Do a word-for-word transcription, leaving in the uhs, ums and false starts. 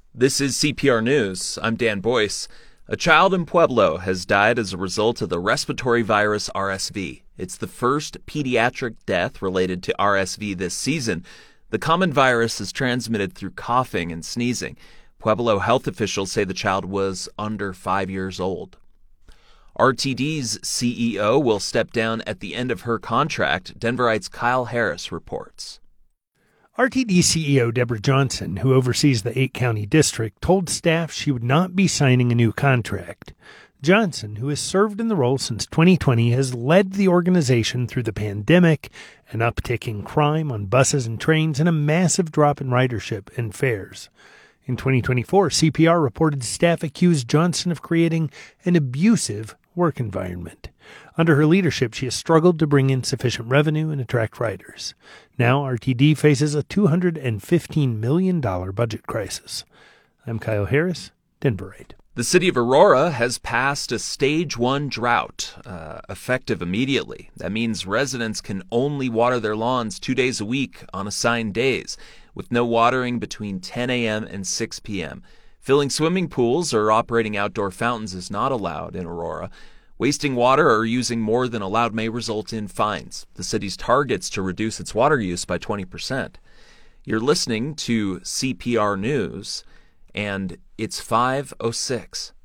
This is C P R News. I'm Dan Boyce. A child in Pueblo has died as a result of the respiratory virus R S V. It's the first pediatric death related to R S V this season. The common virus is transmitted through coughing and sneezing. Pueblo health officials say the child was under five years old. R T D's C E O will step down at the end of her contract, Denverite's Kyle Harris reports. R T D C E O Deborah Johnson, who oversees the eight-county district, told staff she would not be signing a new contract. Johnson, who has served in the role since twenty twenty, has led the organization through the pandemic, an uptick in crime on buses and trains, and a massive drop in ridership and fares. In twenty twenty-four, C P R reported staff accused Johnson of creating an abusive work environment. Under her leadership, she has struggled to bring in sufficient revenue and attract riders. Now, R T D faces a two hundred fifteen million dollars budget crisis. I'm Kyle Harris, Denverite. The city of Aurora has passed a stage one drought, uh, effective immediately. That means residents can only water their lawns two days a week on assigned days, with no watering between ten a.m. and six p.m. Filling swimming pools or operating outdoor fountains is not allowed in Aurora. Wasting water or using more than allowed may result in fines. The city's targets to reduce its water use by twenty percent. You're listening to C P R News, and it's five oh six.